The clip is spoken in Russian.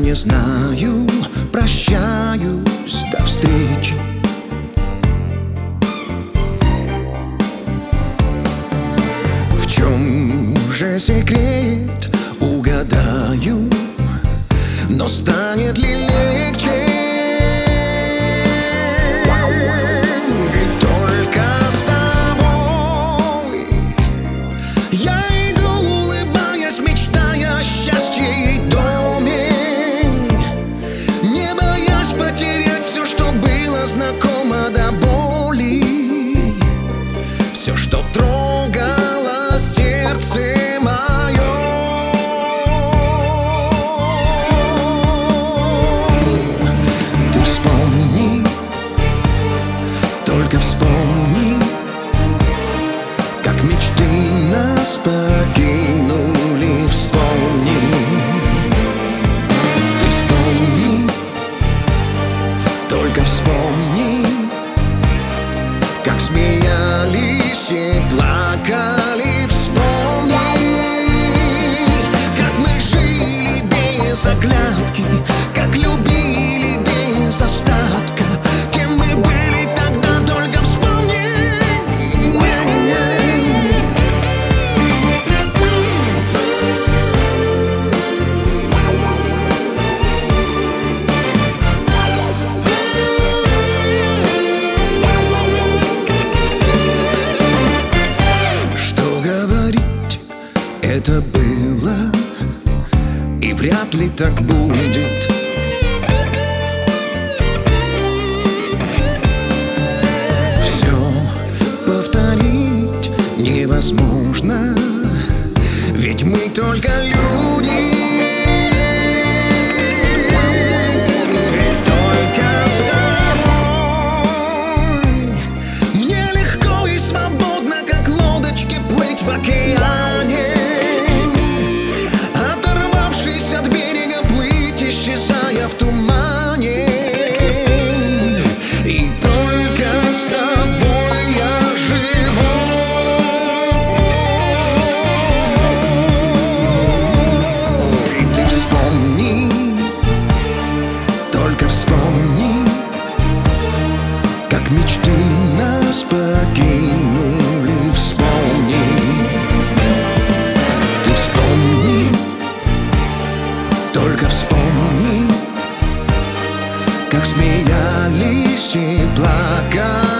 не знаю, прощаюсь, до встречи. В чем же секрет, угадаю, но станет ли легче? Ведь только с тобой я иду, улыбаясь, мечтая о счастье и доме, не боясь потерять все, что было знакомо до боли, все, что трогало сердце мое. Ты вспомни, только вспомни, как мечты нас покинули. Вспомни, ты вспомни, только вспомни, как смеялись и плакали. Вспомни, как мы жили без оглядки, как любили без остатка, кем мы были тогда, только вспомни. Что говорить, это было, и вряд ли так будет. Все повторить невозможно, ведь мы только люди. Ведь только с тобой мне легко и свободно, как лодочке, плыть в океане, оторвавшись от берега, плыть, исчезая в тумане. И только с тобой я живу. И ты вспомни, только вспомни, как мечты нас покинули. Вспомни, ты вспомни, только вспомни, как смеялись и плакали.